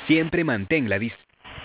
Siempre mantén la distancia.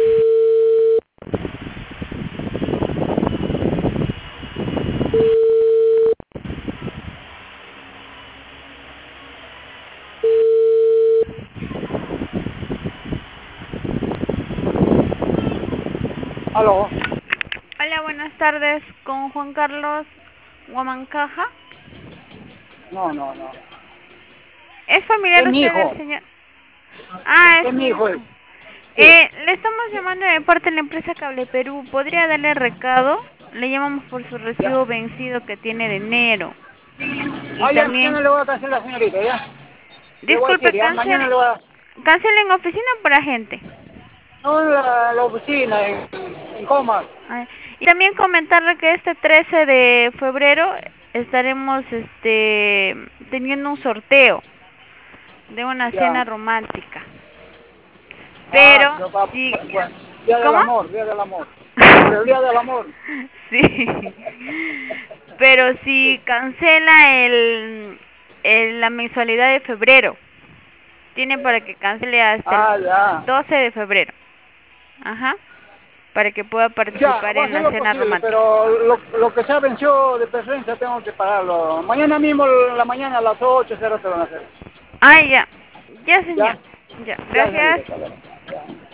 Aló. Hola, buenas tardes, con Juan Carlos Huamancaja. No, no, no. ¿Es familiar Es mi usted del hijo. señor? Ah, es Es su mi hijo. hijo. Sí. Le estamos llamando de parte de la empresa Cable Perú. ¿Podría darle recado? Le llamamos por su Ya. recibo vencido que tiene de enero. Y Ah, ya, también, mañana le voy a cancelar, señorita, ya. Le voy a disculpe, decir, ya, mañana le voy a... cancele en oficina o por agente. No, en la oficina, en Comas. Ah, y también comentarle que este 13 de febrero estaremos teniendo un sorteo de una Ya. cena romántica. Ah, Pero si, bueno. Día del ¿cómo? amor, día del amor. Por el día del amor. Sí. Pero si cancela la mensualidad de febrero, tiene para que cancele hasta el Ah, ya. 12 de febrero. Ajá. Para que pueda Ya, participar voy a en hacer la lo cena posible, romántica. pero lo que se ha vencido de preferencia tengo que pagarlo. Mañana mismo, en la mañana a las 8:00 te van a hacer. Ah, ya. Ya, señor. ¿Ya? Ya. Ya, señorita, Gracias. hasta luego. Ya.